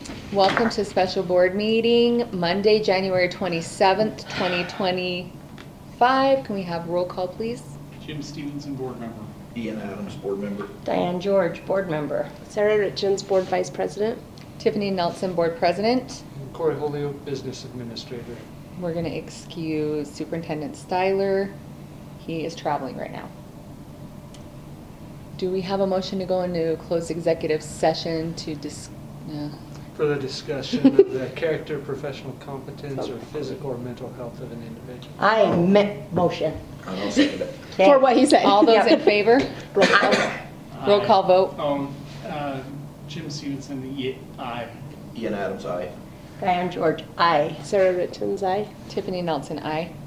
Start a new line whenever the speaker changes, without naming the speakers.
Welcome to special board meeting, Monday, January 27th, 2025. Can we have roll call, please?
Jim Stevenson, board member.
Ian Adams, board member.
Diane George, board member.
Sarah Richens, board vice president.
Tiffany Nelson, board president.
Corey Holyoke, business administrator.
We're going to excuse Superintendent Styler. He is traveling right now. Do we have a motion to go into closed executive session to
For the discussion of the character, professional competence, or physical or mental health of an individual.
Motion.
I'll second it.
Okay.
For what he said.
All those in favor?
Roll call.
Roll call vote.
Jim Stevenson, aye.
Ian Adams, aye.
Diane George, aye.
Sarah Richens, aye.
Tiffany Nelson, aye.